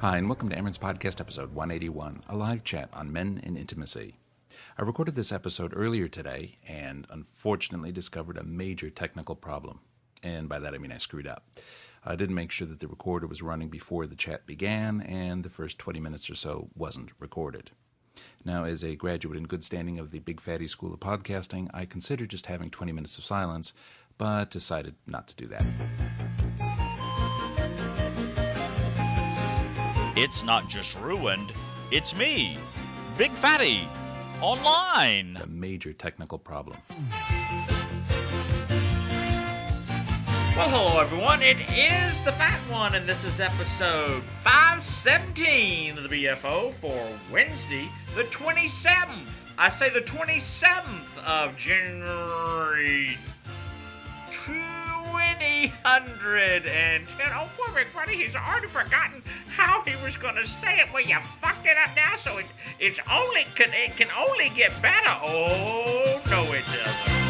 Hi, and welcome to Aaron's Podcast, episode 181, a live chat on men and intimacy. I recorded this episode earlier today and unfortunately discovered a major technical problem. And by that I mean I screwed up. I didn't make sure that the recorder was running before the chat began, and the first 20 minutes or so wasn't recorded. Now, as a graduate in good standing of the Big Fatty School of Podcasting, I considered just having 20 minutes of silence, but decided not to do that. It's not just ruined, it's me, Big Fatty, online. A major technical problem. Well, hello everyone, it is the Fat One, and this is episode 517 of the BFO for Wednesday, the 27th. I say the 27th of January 2010. Oh, poor Big Fatty, he's already forgotten how he was going to say it. Well, you fucked it up now, so it can only get better. Oh, no, it doesn't.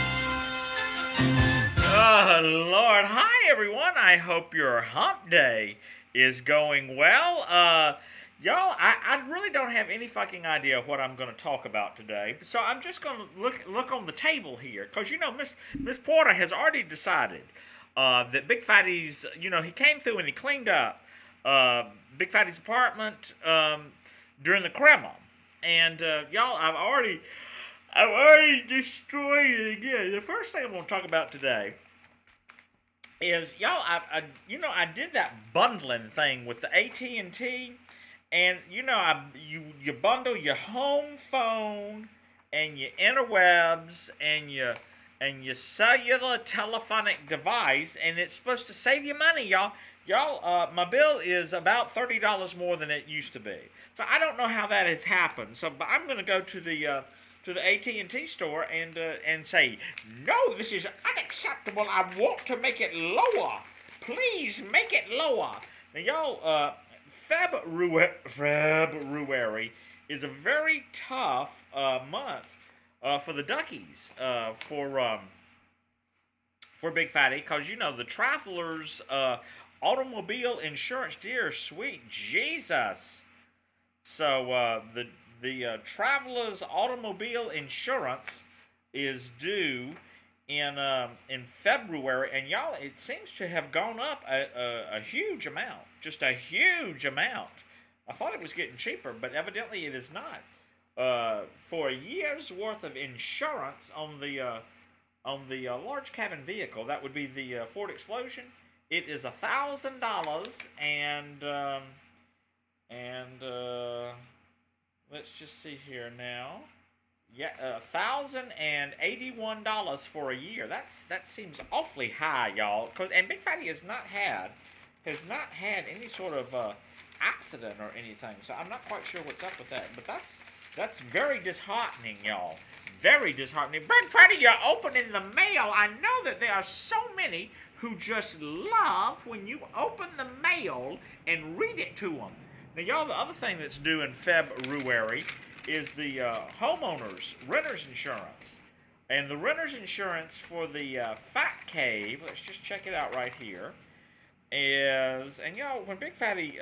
Oh, Lord. Hi, everyone. I hope your hump day is going well. Y'all, I really don't have any fucking idea what I'm going to talk about today. So I'm just going to look on the table here. Because, you know, Miss Porter has already decided that Big Fatty's, he came through and he cleaned up Big Fatty's apartment during the crema. And, y'all, I've already destroyed it again. The first thing I'm going to talk about today is, y'all, I did that bundling thing with the AT&T, and, you bundle your home phone and your interwebs and your cellular telephonic device, and it's supposed to save you money, y'all. Y'all, my bill is about $30 more than it used to be. So I don't know how that has happened. So, but I'm going to go to the AT&T store and say, no, this is unacceptable. I want to make it lower. Please make it lower. Now, y'all, February is a very tough month for the Duckies, for Big Fatty, because, the Travelers automobile insurance, dear sweet Jesus. So, the Travelers automobile insurance is due in February, and y'all, it seems to have gone up a huge amount, just a huge amount. I thought it was getting cheaper, but evidently it is not. For a year's worth of insurance on the large cabin vehicle, that would be the Ford Explosion, it is $1,000, and let's just see here now. Yeah, $1,081 for a year. That seems awfully high, y'all. And Big Fatty has not had any sort of accident or anything. So I'm not quite sure what's up with that. But that's very disheartening, y'all. Very disheartening. Big Fatty, you're opening the mail. I know that there are so many who just love when you open the mail and read it to them. Now, y'all, the other thing that's due in February is the renter's insurance. And the renter's insurance for the Fat Cave, let's just check it out right here, is, and y'all, when Big Fatty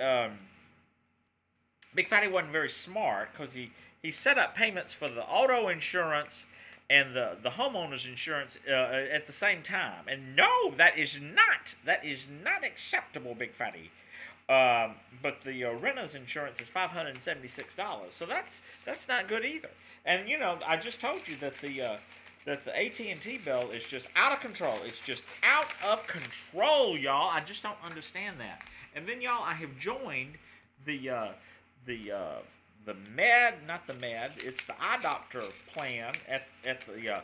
wasn't very smart, because he set up payments for the auto insurance and the homeowner's insurance at the same time. And no, that is not acceptable, Big Fatty. But the renter's insurance is $576, so that's not good either. And I just told you that the AT&T bill is just out of control. It's just out of control, y'all. I just don't understand that. And then, y'all, I have joined the med, not the med. It's the eye doctor plan at the.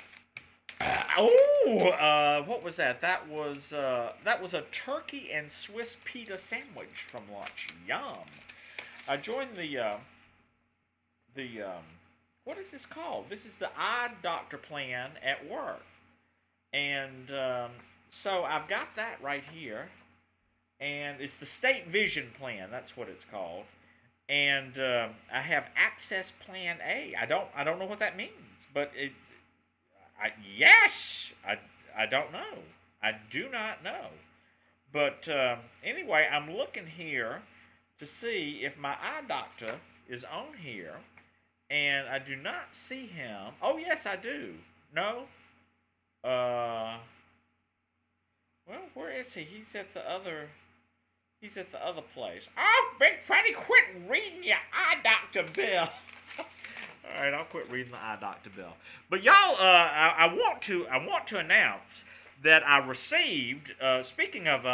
What was that? That was a turkey and Swiss pita sandwich from lunch. Yum. I joined the what is this called? This is the eye doctor plan at work. And so I've got that right here. And it's the State Vision plan. That's what it's called. And I have Access Plan A. I don't know what that means, but I don't know. I do not know. But anyway, I'm looking here to see if my eye doctor is on here, and I do not see him. Oh, yes, I do. No? Well, where is he? He's at the other place. Oh, Big Fatty, quit reading your eye doctor bill. All right, I'll quit reading the eye doctor bill. But y'all, I want to announce that I received. Speaking of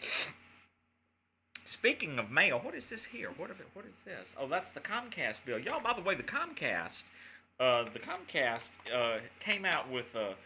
mail, what is this here? What is this? Oh, that's the Comcast bill. Y'all, by the way, the Comcast came out with a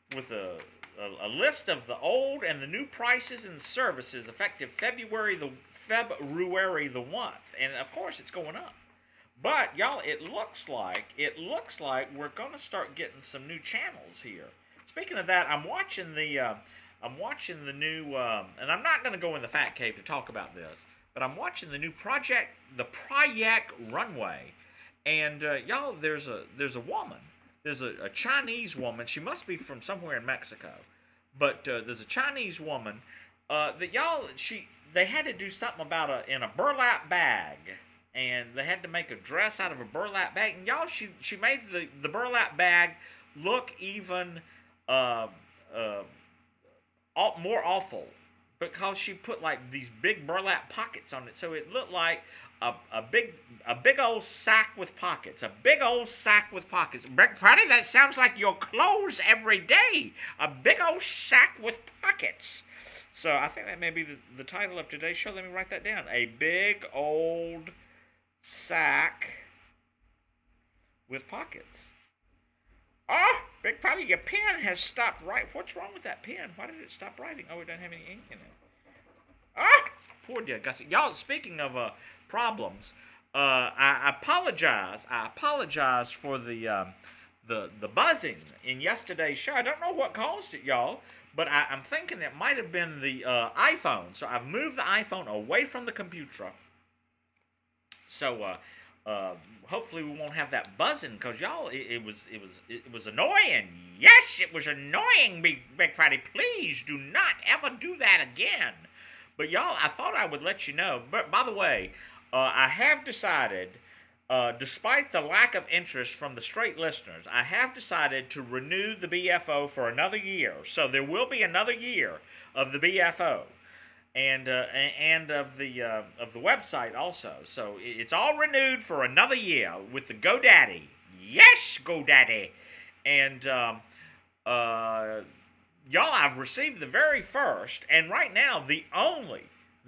list of the old and the new prices and services effective February the month, and of course it's going up. But y'all, it looks like we're gonna start getting some new channels here. Speaking of that, I'm watching the new, and I'm not gonna go in the Fat Cave to talk about this, but I'm watching the new Project Runway, and y'all, there's a woman. There's a Chinese woman. She must be from somewhere in Mexico. But there's a Chinese woman that y'all, they had to do something about in a burlap bag. And they had to make a dress out of a burlap bag. And y'all, she made the burlap bag look even more awful. Because she put like these big burlap pockets on it. So it looked like a big old sack with pockets. A big old sack with pockets. Big Fatty, that sounds like your clothes every day. A big old sack with pockets. So I think that may be the title of today's show. Let me write that down. A big old sack with pockets. Oh, Big Fatty, your pen has stopped writing. What's wrong with that pen? Why did it stop writing? Oh, it doesn't have any ink in it. Ah, poor dear Gussie. Y'all, speaking of problems, I apologize. I apologize for the buzzing in yesterday's show. I don't know what caused it, y'all, but I'm thinking it might have been the iPhone. So I've moved the iPhone away from the computer. So hopefully we won't have that buzzing, because y'all, it was annoying. Yes, it was annoying, Big Fatty. Please do not ever do that again. But y'all, I thought I would let you know. But by the way, I have decided, despite the lack of interest from the straight listeners, I have decided to renew the BFO for another year. So there will be another year of the BFO. And of the website also. So it's all renewed for another year with the GoDaddy. Yes, GoDaddy. And y'all, I've received the very first, and right now the only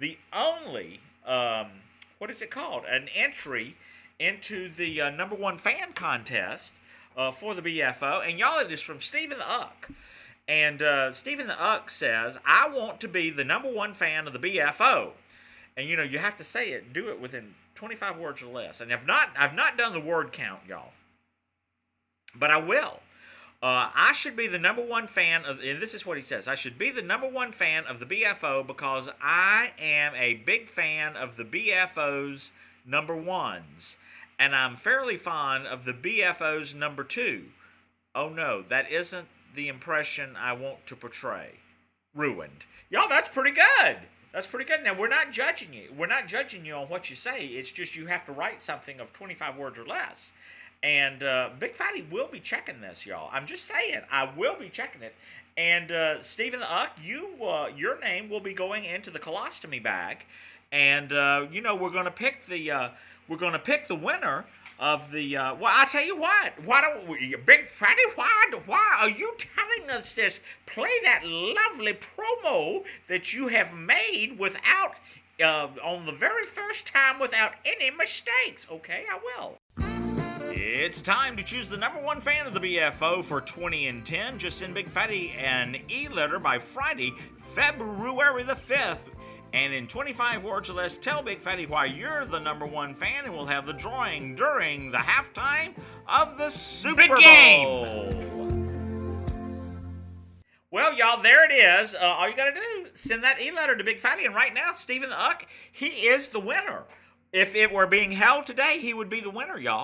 what is it called? An entry into the number one fan contest for the BFO. And y'all, it is from Stephen the Uck. And Stephen the Uck says, I want to be the number one fan of the BFO. And, you know, you have to say it, do it within 25 words or less. And I've not done the word count, y'all. But I will. I should be the number one fan of, and this is what he says, I should be the number one fan of the BFO because I am a big fan of the BFO's number ones. And I'm fairly fond of the BFO's number two. Oh no, that isn't the impression I want to portray. Ruined. Y'all, that's pretty good. That's pretty good. Now, we're not judging you. We're not judging you on what you say. It's just you have to write something of 25 words or less. And Big Fatty will be checking this, y'all. I'm just saying, I will be checking it. And Stephen the Uck, your name will be going into the colostomy bag. And you know, we're gonna pick the winner of the, well, I'll tell you what. Why don't we, Big Fatty, why are you telling us this? Play that lovely promo that you have made without, on the very first time without any mistakes. Okay, I will. It's time to choose the number one fan of the BFO for 2010. Just send Big Fatty an e-letter by Friday, February the 5th. And in 25 words or less, tell Big Fatty why you're the number one fan, and we'll have the drawing during the halftime of the Super Bowl. Game. Well, y'all, there it is. All you got to do, send that e-letter to Big Fatty. And right now, Stephen the Uck, he is the winner. If it were being held today, he would be the winner, y'all.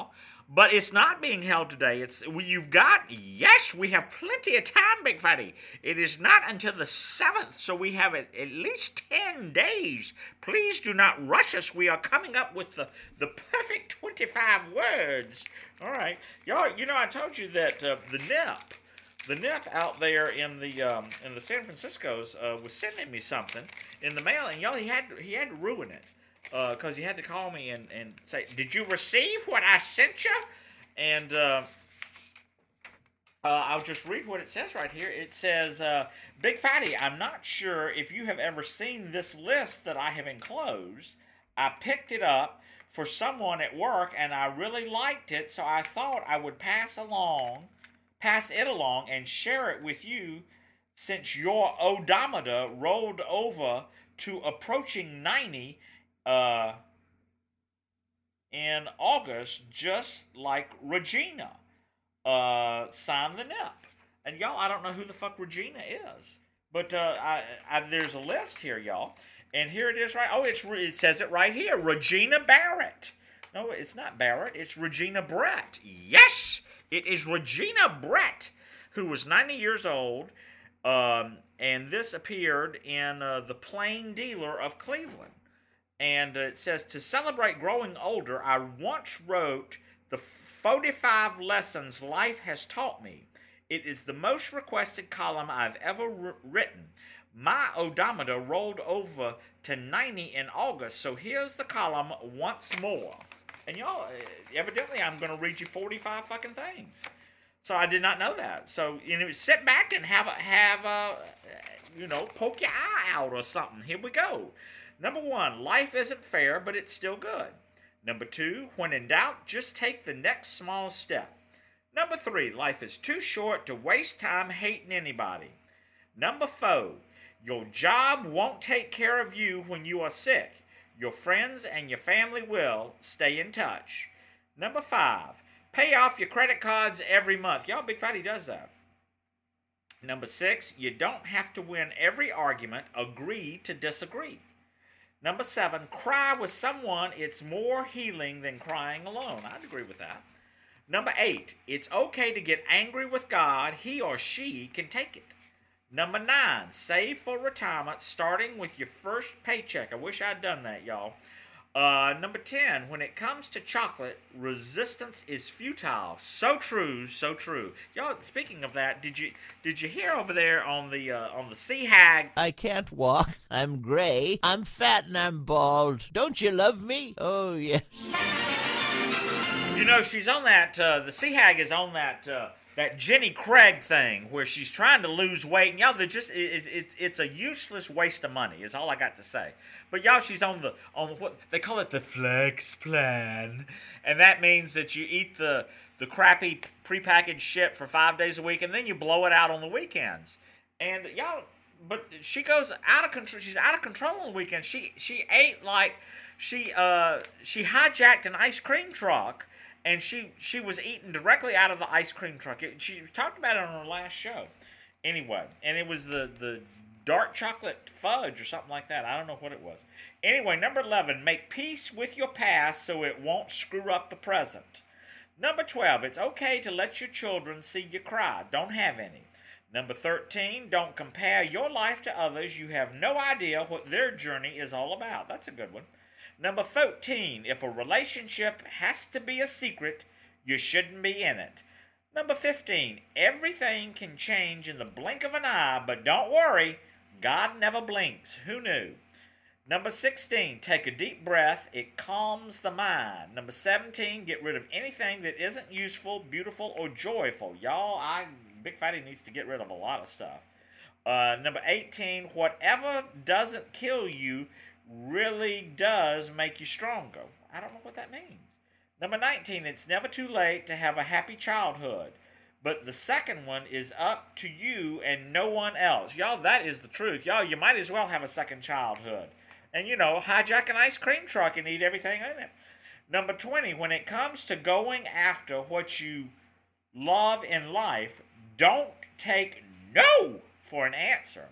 But it's not being held today. We have plenty of time, Big Fatty. It is not until the 7th, so we have at least 10 days. Please do not rush us. We are coming up with the perfect 25 words. All right. Y'all, I told you that the NIP out there in the San Francisco's was sending me something in the mail, and y'all, he had to ruin it. Because he had to call me and say, "Did you receive what I sent you?" And I'll just read what it says right here. It says, "Big Fatty, I'm not sure if you have ever seen this list that I have enclosed. I picked it up for someone at work, and I really liked it, so I thought I would pass it along, and share it with you, since your odometer rolled over to approaching 90." In August, just like Regina, signed the NIP. And y'all, I don't know who the fuck Regina is, but there's a list here, y'all, and here it is, right? Oh, it says it right here, Regina Barrett. No, it's not Barrett. It's Regina Brett. Yes, it is Regina Brett, who was 90 years old, and this appeared in the Plain Dealer of Cleveland. And it says, "To celebrate growing older, I once wrote the 45 lessons life has taught me. It is the most requested column I've ever written. My odometer rolled over to 90 in August, so here's the column once more." And y'all, evidently I'm going to read you 45 fucking things. So I did not know that. So, sit back and poke your eye out or something. Here we go. Number 1, life isn't fair, but it's still good. Number 2, when in doubt, just take the next small step. Number 3, life is too short to waste time hating anybody. Number 4, your job won't take care of you when you are sick. Your friends and your family will. Stay in touch. Number 5, pay off your credit cards every month. Y'all, Big Fatty does that. Number 6, you don't have to win every argument. Agree to disagree. Number 7, cry with someone. It's more healing than crying alone. I'd agree with that. Number 8, it's okay to get angry with God. He or she can take it. Number 9, save for retirement starting with your first paycheck. I wish I'd done that, y'all. Number 10, when it comes to chocolate, resistance is futile. So true, so true. Y'all, speaking of that, did you hear over there on the Sea Hag? I can't walk. I'm gray. I'm fat and I'm bald. Don't you love me? Oh, yes. She's on that, the Sea Hag is on that Jenny Craig thing where she's trying to lose weight, and y'all, it's a useless waste of money is all I got to say. But y'all, she's on what they call it, the flex plan, and that means that you eat the crappy prepackaged shit for 5 days a week, and then you blow it out on the weekends. And y'all, but she goes out of control. She's out of control on the weekends. She ate like she hijacked an ice cream truck. And she was eating directly out of the ice cream truck. She talked about it on her last show. Anyway, and it was the dark chocolate fudge or something like that. I don't know what it was. Anyway, number 11, make peace with your past so it won't screw up the present. Number 12, it's okay to let your children see you cry. Don't have any. Number 13, don't compare your life to others. You have no idea what their journey is all about. That's a good one. Number 14, if a relationship has to be a secret, you shouldn't be in it. Number 15, everything can change in the blink of an eye, but don't worry, God never blinks. Who knew? Number 16, take a deep breath. It calms the mind. Number 17, get rid of anything that isn't useful, beautiful, or joyful. Y'all, Big Fatty needs to get rid of a lot of stuff. Number 18, whatever doesn't kill you really does make you stronger. I don't know what that means. Number 19, it's never too late to have a happy childhood. But the second one is up to you and no one else. Y'all, that is the truth. Y'all, you might as well have a second childhood. And, hijack an ice cream truck and eat everything in it. Number 20, when it comes to going after what you love in life, don't take no for an answer.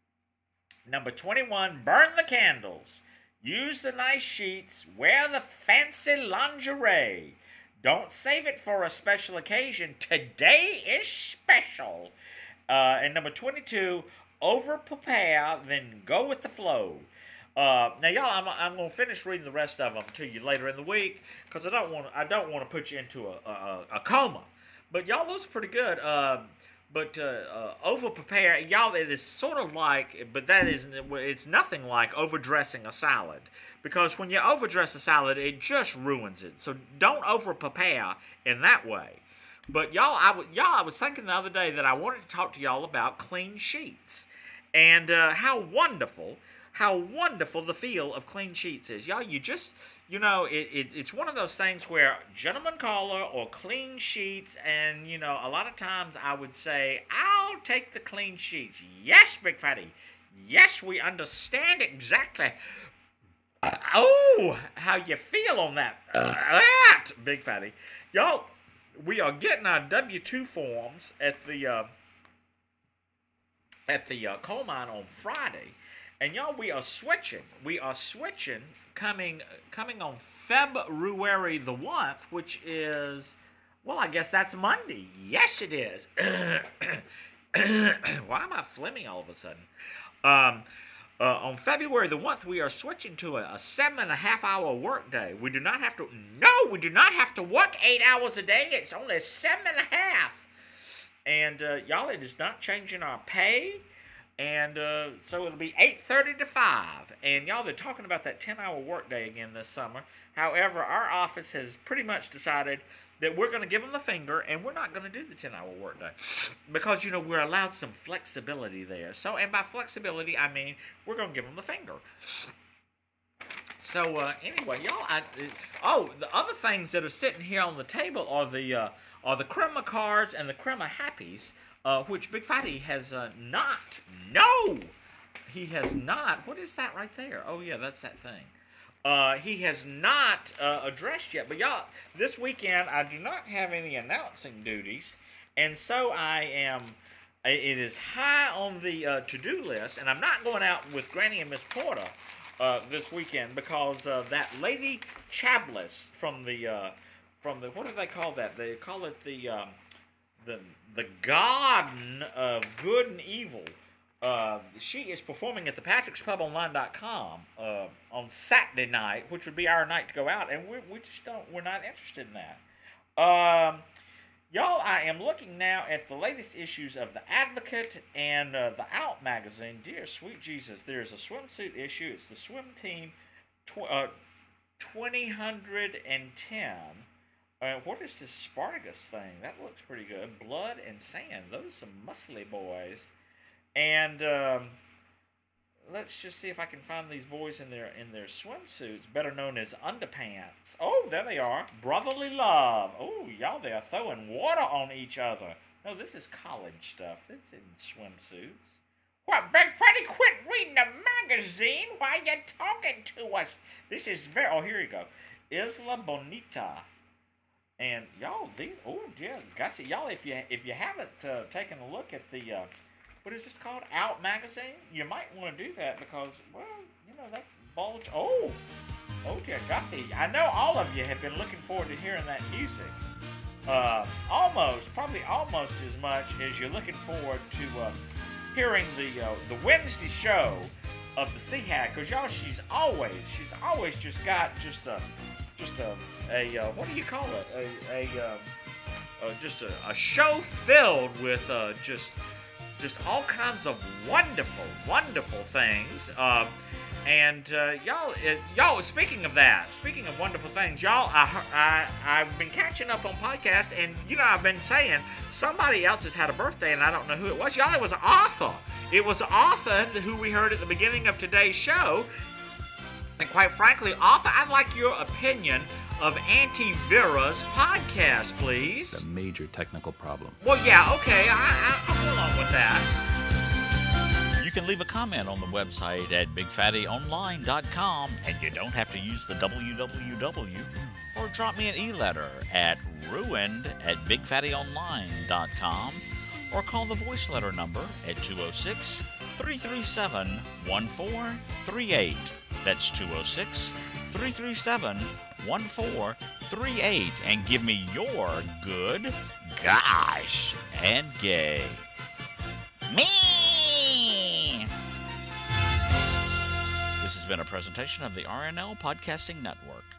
Number 21, burn the candles. Use the nice sheets. Wear the fancy lingerie. Don't save it for a special occasion. Today is special. And number 22, over-prepare, then go with the flow. Now, y'all, I'm going to finish reading the rest of them to you later in the week because I don't want to put you into a coma. But y'all, those are pretty good. But over-prepare, y'all, it is sort of like, but it's nothing like overdressing a salad. Because when you overdress a salad, it just ruins it. So don't over-prepare in that way. But I was thinking the other day that I wanted to talk to y'all about clean sheets. And how wonderful the feel of clean sheets is. Y'all, it's one of those things where gentleman caller or clean sheets, and, a lot of times I would say, I'll take the clean sheets. Yes, Big Fatty. Yes, we understand exactly. How you feel on that, Big Fatty. Y'all, we are getting our W-2 forms at the coal mine on Friday. And y'all, we are switching coming on February the 1st, which is, well, I guess that's Monday. Yes, it is. Why am I phlegmy all of a sudden? On February the 1st, we are switching to a 7.5-hour work day. We do not have to work 8 hours a day. It's only 7.5. And, y'all, it is not changing our pay. And so it'll be 8:30 to 5. And, y'all, they're talking about that 10-hour work day again this summer. However, our office has pretty much decided that we're going to give them the finger, and we're not going to do the 10-hour workday because, we're allowed some flexibility there. So, and by flexibility, I mean we're going to give them the finger. So, anyway, y'all, the other things that are sitting here on the table are the Crema cards and the Crema Happies, which Big Fatty has not. No! He has not. What is that right there? Oh, yeah, that's that thing. He has not addressed yet. But y'all, this weekend I do not have any announcing duties, and so it is high on the to-do list, and I'm not going out with Granny and Miss Porter this weekend because that Lady Chablis from the what do they call that? They call it the Garden of Good and Evil. She is performing at the PatricksPubOnline.com on Saturday night, which would be our night to go out, and we're not interested in that. Y'all, I am looking now at the latest issues of The Advocate and the Out magazine. Dear sweet Jesus, there's a swimsuit issue. It's the swim team 2010. What is this Spartacus thing? That looks pretty good. Blood and Sand. Those are some muscly boys. And let's just see if I can find these boys in their swimsuits, better known as underpants. Oh, there they are. Brotherly love. Oh, y'all, they are throwing water on each other. No, this is college stuff. This isn't swimsuits. What, Big Freddy, quit reading the magazine while you're talking to us. This is very... Oh, here you go. Isla Bonita. And y'all, these... Oh, dear. Gussie, y'all, if you haven't taken a look at the... what is this called? Out magazine? You might want to do that because, well, that bulge... Oh, dear Gussie. I know all of you have been looking forward to hearing that music. Probably almost as much as you're looking forward to hearing the Wednesday show of the Sea Hag. Because, y'all, she's always just got a what do you call it? Just a show filled with just all kinds of wonderful things. And y'all, speaking of wonderful things, y'all, I've been catching up on podcasts, and I've been saying somebody else has had a birthday, and I don't know who it was. Y'all, it was Arthur. It was Arthur who we heard at the beginning of today's show. And quite frankly, Arthur, I'd like your opinion of Auntie Vera's podcast, please. It's a major technical problem. Well, yeah, okay, I'll go along with that. You can leave a comment on the website at BigFattyOnline.com, and you don't have to use the www, or drop me an e-letter at ruined@BigFattyOnline.com, or call the voice letter number at 206-337-1438. That's 206-337-1438. 1438 and give me your good, gosh, and gay. Me! This has been a presentation of the RNL Podcasting Network.